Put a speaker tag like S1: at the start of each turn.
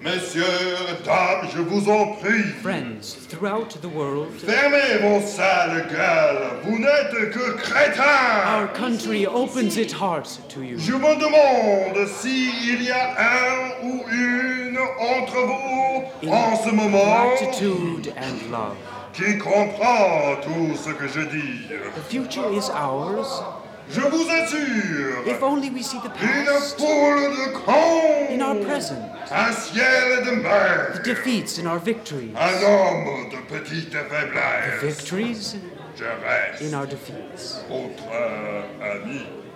S1: Messieurs, dames, je vous en prie.
S2: Friends throughout the world,
S1: Fermez vos sales gueules, vous n'êtes que crétins.
S2: our country opens its heart to you.
S1: Je me demande s'il y a un ou une entre vous en ce moment
S2: Gratitude and love.
S1: qui comprend tout ce que je dis.
S2: The future is ours,
S1: Je vous assure,
S2: if only we see the
S1: une
S2: past
S1: foule de cons,
S2: in our present,
S1: un ciel de mer,
S2: the defeats in our victories,
S1: un homme de petite
S2: the
S1: faiblesse.
S2: victories
S1: Je reste
S2: in our defeats.
S1: votre ami.